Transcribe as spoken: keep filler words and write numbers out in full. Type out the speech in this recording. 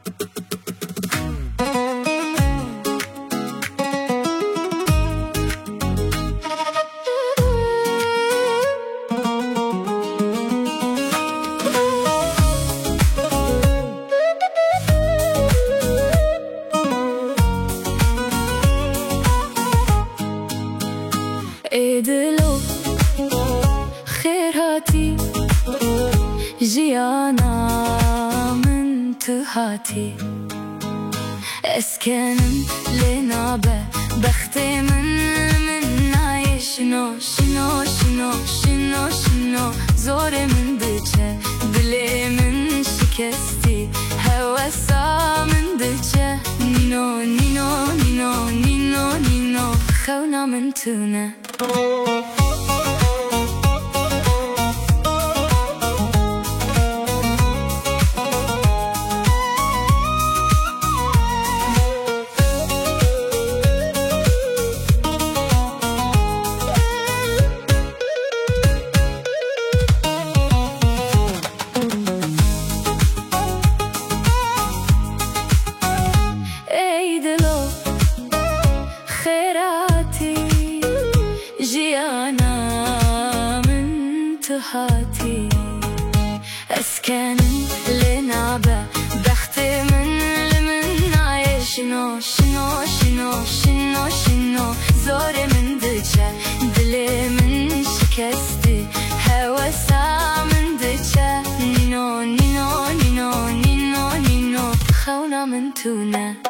ادلو خير هاتي جيانا من تهاتي اسكنم لنابه بختي من من ناي شنو شنو شنو شنو شنو زور من دجه دلي من شكستي هوسا من دجه نينو نينو نينو نينو نينو خونا من تونه جيانا من تهاتي اسكن لنابه بختي من لمن عايش شنو شنو شنو شنو شنو زوري من دجه دلي من شكستي هوسا من دجه نينو نينو نينو نينو نينو خونا من تونه